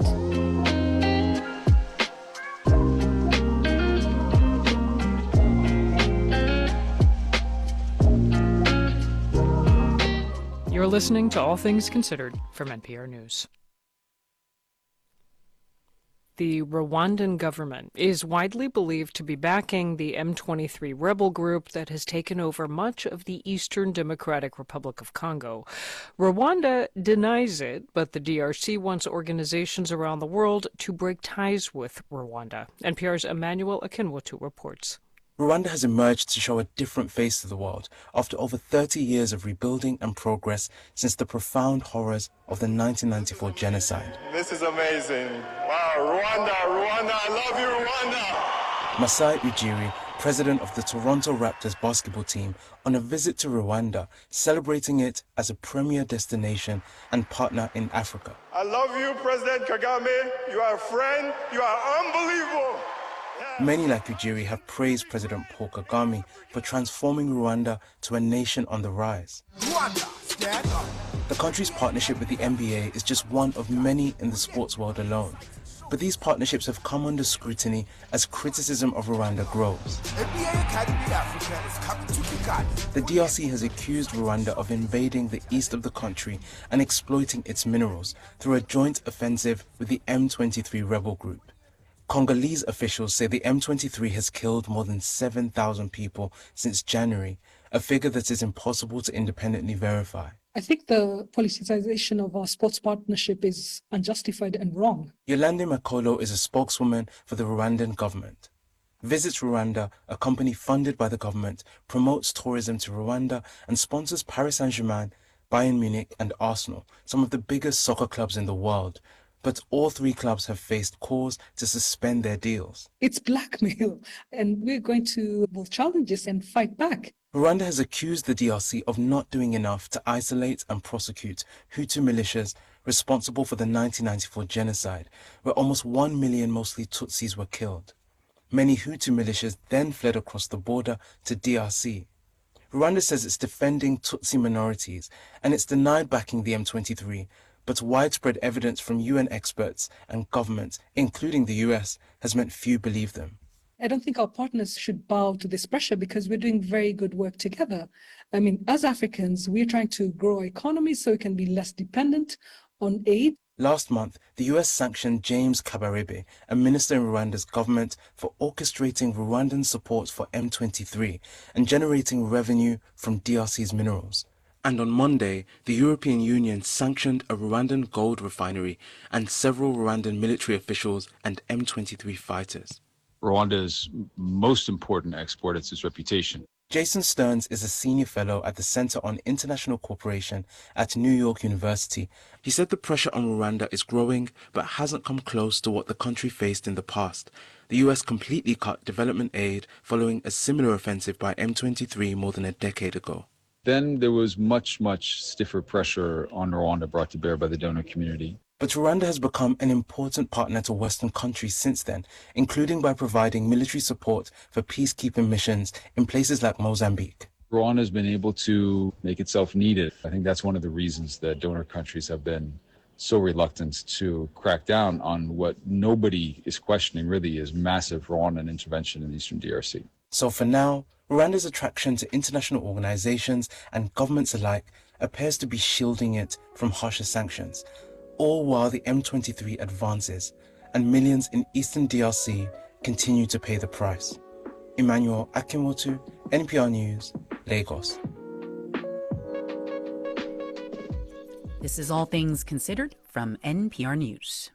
You're listening to All Things Considered from N P R News. The Rwandan government is widely believed to be backing the M twenty-three rebel group that has taken over much of the Eastern Democratic Republic of Congo. Rwanda denies it, but the D R C wants organizations around the world to break ties with Rwanda. N P R's Emmanuel Akinwotu reports. Rwanda has emerged to show a different face to the world after over thirty years of rebuilding and progress since the profound horrors of the nineteen ninety-four genocide. This is amazing. Wow, Rwanda, Rwanda, I love you, Rwanda! Masai Ujiri, president of the Toronto Raptors basketball team, on a visit to Rwanda, celebrating it as a premier destination and partner in Africa. I love you, President Kagame. You are a friend. You are unbelievable. Many like Ujiri have praised President Paul Kagame for transforming Rwanda to a nation on the rise. The country's partnership with the N B A is just one of many in the sports world alone. But these partnerships have come under scrutiny as criticism of Rwanda grows. The D R C has accused Rwanda of invading the east of the country and exploiting its minerals through a joint offensive with the M twenty-three rebel group. Congolese officials say the M twenty-three has killed more than seven thousand people since January, a figure that is impossible to independently verify. I think the politicization of our sports partnership is unjustified and wrong. Yolande Makolo is a spokeswoman for the Rwandan government. Visit Rwanda, a company funded by the government, promotes tourism to Rwanda and sponsors Paris Saint-Germain, Bayern Munich and Arsenal, some of the biggest soccer clubs in the world. But all three clubs have faced calls to suspend their deals. It's blackmail, and we're going to both challenge this and fight back. Rwanda has accused the D R C of not doing enough to isolate and prosecute Hutu militias responsible for the nineteen ninety-four genocide, where almost one million mostly Tutsis were killed. Many Hutu militias then fled across the border to D R C. Rwanda says it's defending Tutsi minorities, and it's denied backing the M twenty-three, but widespread evidence from U N experts and governments, including the U S, has meant few believe them. I don't think our partners should bow to this pressure because we're doing very good work together. I mean, as Africans, we're trying to grow our economies so we can be less dependent on aid. Last month, the U S sanctioned James Kabarebe, a minister in Rwanda's government, for orchestrating Rwandan support for M twenty-three and generating revenue from D R C's minerals. And on Monday, the European Union sanctioned a Rwandan gold refinery and several Rwandan military officials and M twenty-three fighters. Rwanda's most important export is its reputation. Jason Stearns is a senior fellow at the Center on International Cooperation at New York University. He said the pressure on Rwanda is growing, but hasn't come close to what the country faced in the past. The U S completely cut development aid following a similar offensive by M twenty-three more than a decade ago. Then there was much, much stiffer pressure on Rwanda brought to bear by the donor community. But Rwanda has become an important partner to Western countries since then, including by providing military support for peacekeeping missions in places like Mozambique. Rwanda has been able to make itself needed. I think that's one of the reasons that donor countries have been so reluctant to crack down on what nobody is questioning really is massive Rwandan intervention in the eastern D R C. So for now, Rwanda's attraction to international organizations and governments alike appears to be shielding it from harsher sanctions, all while the M twenty-three advances and millions in eastern D R C continue to pay the price. Emmanuel Akinwotu, N P R News, Lagos. This is All Things Considered from N P R News.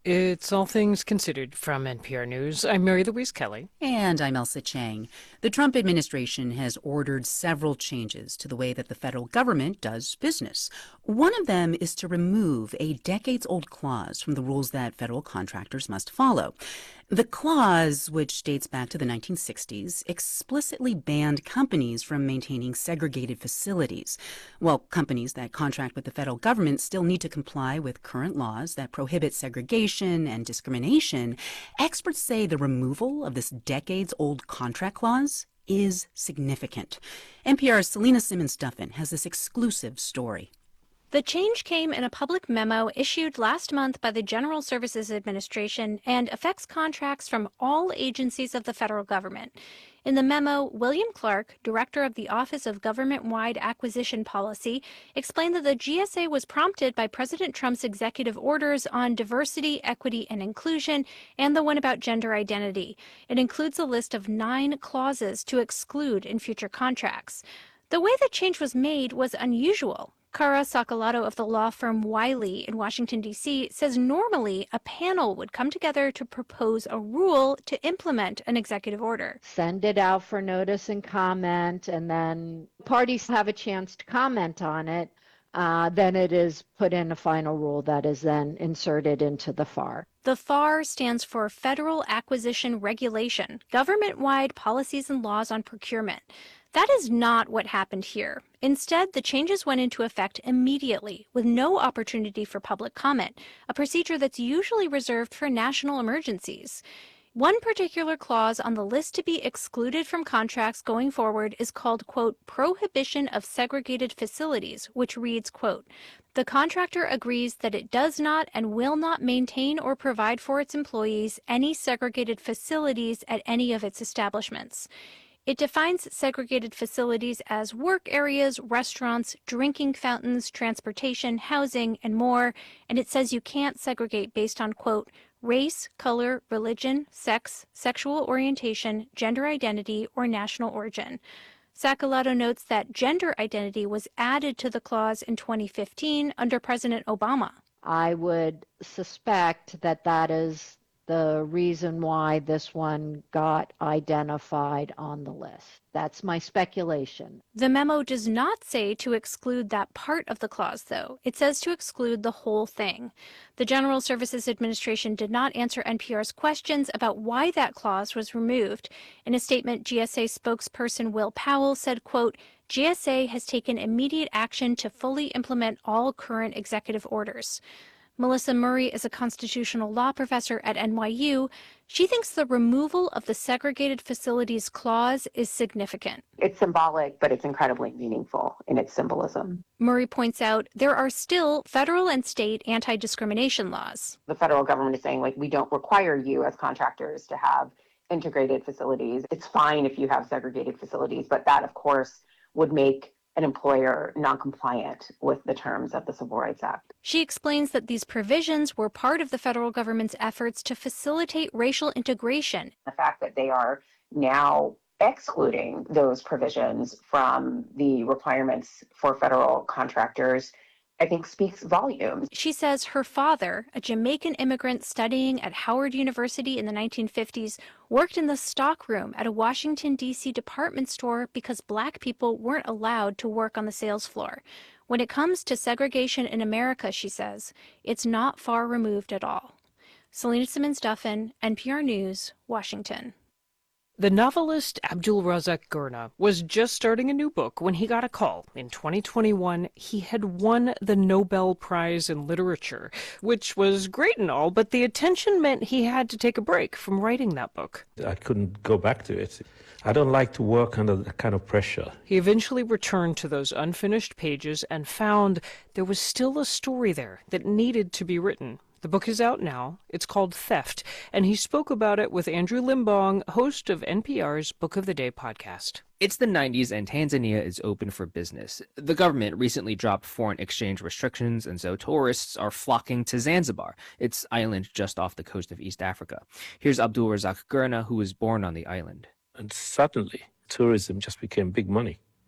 It's All Things Considered from N P R News. I'm Mary Louise Kelly. And I'm Elsa Chang. The Trump administration has ordered several changes to the way that the federal government does business. One of them is to remove a decades-old clause from the rules that federal contractors must follow. The clause, which dates back to the nineteen sixties, explicitly banned companies from maintaining segregated facilities. While companies that contract with the federal government still need to comply with current laws that prohibit segregation and discrimination, experts say the removal of this decades-old contract clause is significant. N P R's Selena Simmons-Duffin has this exclusive story. The change came in a public memo issued last month by the General Services Administration and affects contracts from all agencies of the federal government. In the memo, William Clark, director of the Office of Government-Wide Acquisition Policy, explained that the G S A was prompted by President Trump's executive orders on diversity, equity, and inclusion, and the one about gender identity. It includes a list of nine clauses to exclude in future contracts. The way the change was made was unusual. Cara Sacalato of the law firm Wiley in Washington, D C says normally a panel would come together to propose a rule to implement an executive order. Send it out for notice and comment, and then parties have a chance to comment on it. Uh, then it is put in a final rule that is then inserted into the F A R. The F A R stands for Federal Acquisition Regulation, government-wide policies and laws on procurement. That is not what happened here. Instead, the changes went into effect immediately, with no opportunity for public comment, a procedure that's usually reserved for national emergencies. One particular clause on the list to be excluded from contracts going forward is called, quote, prohibition of segregated facilities, which reads, quote, the contractor agrees that it does not and will not maintain or provide for its employees any segregated facilities at any of its establishments. It defines segregated facilities as work areas, restaurants, drinking fountains, transportation, housing, and more, and it says you can't segregate based on, quote, race, color, religion, sex, sexual orientation, gender identity, or national origin. Sacalato notes that gender identity was added to the clause in twenty fifteen under President Obama. I would suspect that that is the reason why this one got identified on the list. That's my speculation. The memo does not say to exclude that part of the clause, though. It says to exclude the whole thing. The General Services Administration did not answer N P R's questions about why that clause was removed. In a statement, G S A spokesperson Will Powell said, quote, G S A has taken immediate action to fully implement all current executive orders. Melissa Murray is a constitutional law professor at N Y U. She thinks the removal of the segregated facilities clause is significant. It's symbolic, but it's incredibly meaningful in its symbolism. Murray points out there are still federal and state anti-discrimination laws. The federal government is saying, like, we don't require you as contractors to have integrated facilities. It's fine if you have segregated facilities, but that, of course, would make an employer non-compliant with the terms of the Civil Rights Act. She explains that these provisions were part of the federal government's efforts to facilitate racial integration. The fact that they are now excluding those provisions from the requirements for federal contractors, I think, speaks volumes. She says her father, a Jamaican immigrant studying at Howard University in the nineteen fifties, worked in the stockroom at a Washington, D C department store because black people weren't allowed to work on the sales floor. When it comes to segregation in America, she says, it's not far removed at all. Selena Simmons-Duffin, N P R News, Washington. The novelist Abdul Razak Gurna was just starting a new book when he got a call. In twenty twenty-one, he had won the Nobel Prize in Literature, which was great and all, but the attention meant he had to take a break from writing that book. I couldn't go back to it. I don't like to work under that kind of pressure. He eventually returned to those unfinished pages and found there was still a story there that needed to be written. The book is out now. It's called Theft, and he spoke about it with Andrew Limbong, host of N P R's Book of the Day podcast. It's the nineties and Tanzania is open for business. The government recently dropped foreign exchange restrictions, and so tourists are flocking to Zanzibar, its island just off the coast of East Africa. Here's Abdul Razak Gurna, who was born on the island. And suddenly, tourism just became big money.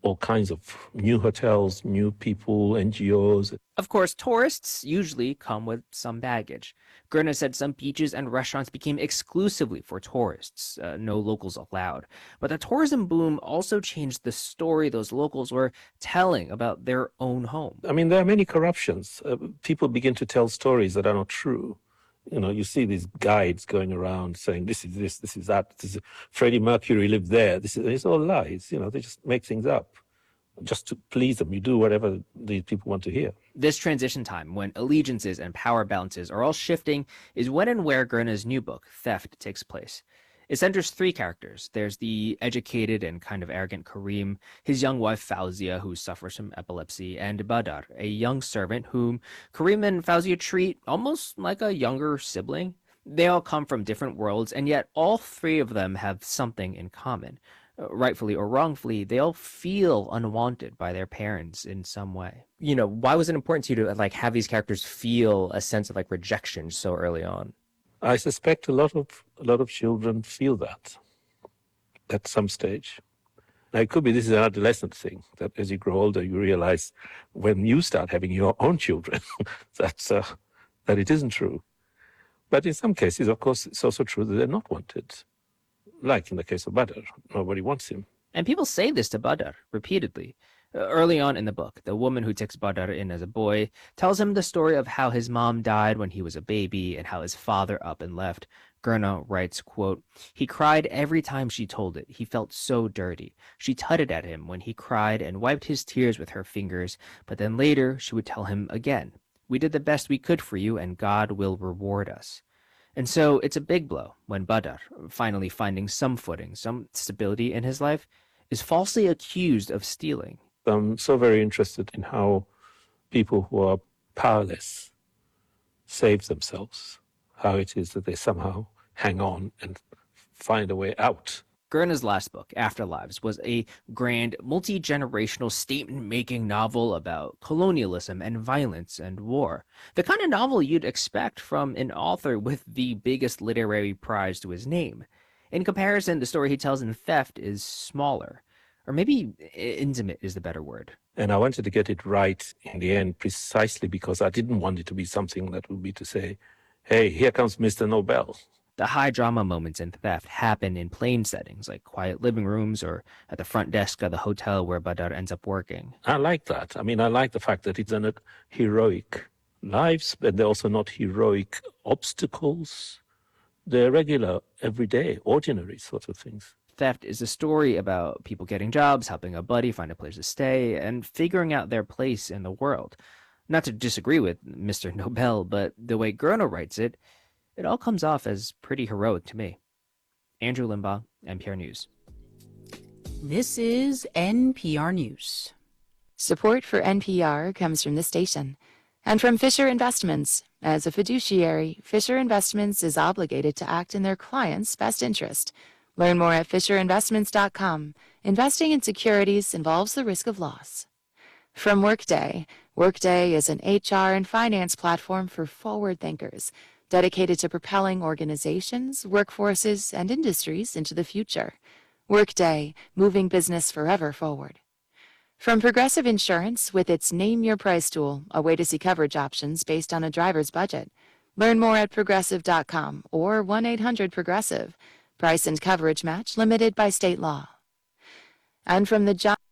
all kinds of new hotels, new people, N G Os. Of course, tourists usually come with some baggage. Gerna said some beaches and restaurants became exclusively for tourists, uh, no locals allowed. But the tourism boom also changed the story those locals were telling about their own home. I mean, there are many corruptions. Uh, people begin to tell stories that are not true. You know, you see these guides going around saying, this is this, this is that, this is Freddie Mercury lived there. This is, it's all lies. You know, they just make things up just to please them. You do whatever these people want to hear. This transition time, when allegiances and power balances are all shifting, is when and where Gerna's new book, Theft, takes place. It centers three characters. There's the educated and kind of arrogant Karim, his young wife Fauzia, who suffers from epilepsy, and Badar, a young servant whom Karim and Fauzia treat almost like a younger sibling. They all come from different worlds, and yet all three of them have something in common. Uh, rightfully or wrongfully, they all feel unwanted by their parents in some way. You know, why was it important to you to like have these characters feel a sense of like rejection so early on? I suspect a lot of a lot of children feel that at some stage. Now, it could be this is an adolescent thing, that as you grow older, you realize when you start having your own children that, uh, that it isn't true. But in some cases, of course, it's also true that they're not wanted. Like in the case of Badr, nobody wants him. And people say this to Badr repeatedly. Early on in the book, the woman who takes Badr in as a boy tells him the story of how his mom died when he was a baby and how his father up and left. Gerna writes, quote, "He cried every time she told it. He felt so dirty. She tutted at him when he cried and wiped his tears with her fingers, but then later she would tell him again, 'We did the best we could for you and God will reward us.'" And so it's a big blow when Badr, finally finding some footing, some stability in his life, is falsely accused of stealing. I'm so very interested in how people who are powerless save themselves, how it is that they somehow hang on and find a way out. Gerna's last book, Afterlives, was a grand, multi-generational statement-making novel about colonialism and violence and war. The kind of novel you'd expect from an author with the biggest literary prize to his name. In comparison, the story he tells in Theft is smaller. Or maybe intimate is the better word. And I wanted to get it right in the end precisely because I didn't want it to be something that would be to say, hey, here comes Mister Nobel. The high drama moments in Theft happen in plain settings, like quiet living rooms or at the front desk of the hotel where Badr ends up working. I like that. I mean, I like the fact that it's not heroic lives, but they're also not heroic obstacles. They're regular, everyday, ordinary sort of things. Theft is a story about people getting jobs, helping a buddy find a place to stay, and figuring out their place in the world. Not to disagree with Mister Nobel, but the way Gerna writes it, it all comes off as pretty heroic to me. Andrew Limbaugh, N P R News. This is N P R News. Support for N P R comes from this station and from Fisher Investments. As a fiduciary, Fisher Investments is obligated to act in their client's best interest. Learn more at fisher investments dot com. Investing in securities involves the risk of loss. From Workday. Workday is an H R and finance platform for forward thinkers, dedicated to propelling organizations, workforces, and industries into the future. Workday, moving business forever forward. From Progressive Insurance, with its Name Your Price tool, a way to see coverage options based on a driver's budget. Learn more at progressive dot com or one eight hundred progressive. Price and coverage match limited by state law. And from the job